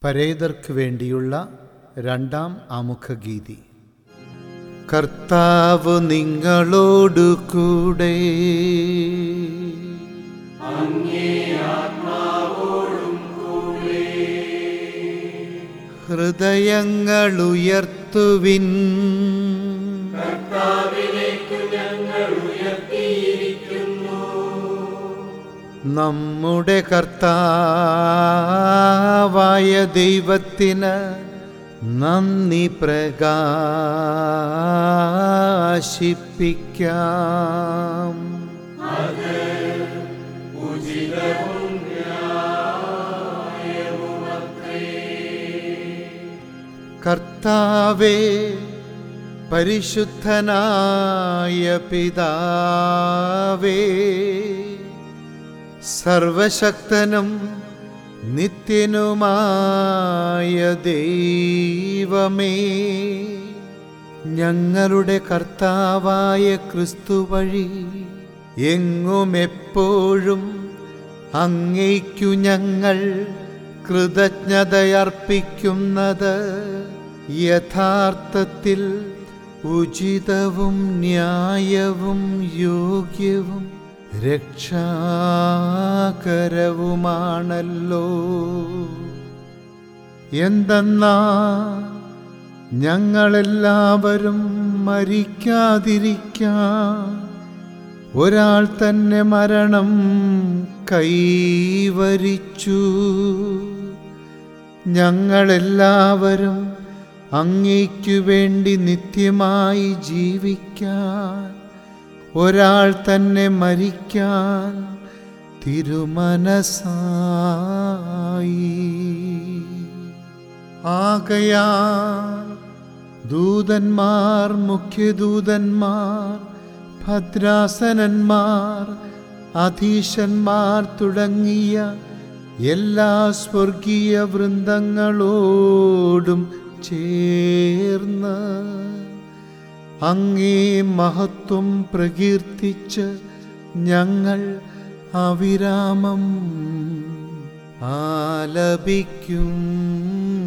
പരേതർക്ക് വേണ്ടിയുള്ള രണ്ടാം ആമുഖഗീതി. കർത്താവ് നിങ്ങളോടു കൂടെ, ഹൃദയങ്ങൾ ഉയർത്തുവിൻ. നമ്മുടെ കർത്താവായ ദൈവത്തിന് നന്ദി പ്രകാശിപ്പിക്കാം. കർത്താവേ, പരിശുദ്ധനായ പിതാവേ, സർവശക്തനും നിത്യനുമായ ദൈവമേ, ഞങ്ങളുടെ കർത്താവായ ക്രിസ്തു വഴി എങ്ങും എപ്പോഴും അങ്ങേക്കു ഞങ്ങൾ കൃതജ്ഞതയർപ്പിക്കുന്നത് യഥാർത്ഥത്തിൽ ഉചിതവും ന്യായവും യോഗ്യവും രക്ഷാകരവുമാണല്ലോ. എന്തെന്നാ ഞങ്ങളെല്ലാവരും മരിക്കാതിരിക്കാൻ ഒരാൾ തന്നെ മരണം കൈവരിച്ചു. ഞങ്ങളെല്ലാവരും അങ്ങേക്കു വേണ്ടി നിത്യമായി ജീവിക്കാൻ ഒരാൾ തന്നെ മരിക്കാൻ തിരുമനസായി. ആകയാൽ ദൂതന്മാർ, മുഖ്യദൂതന്മാർ, ഭദ്രാസനന്മാർ, അധീശന്മാർ തുടങ്ങിയ എല്ലാ സ്വർഗീയ വൃന്ദങ്ങളോടും ചേർന്ന് അങ്ങേ മഹത്വം പ്രകീർത്തിച്ച് ഞങ്ങൾ അവിരാമം ആലപിക്കും.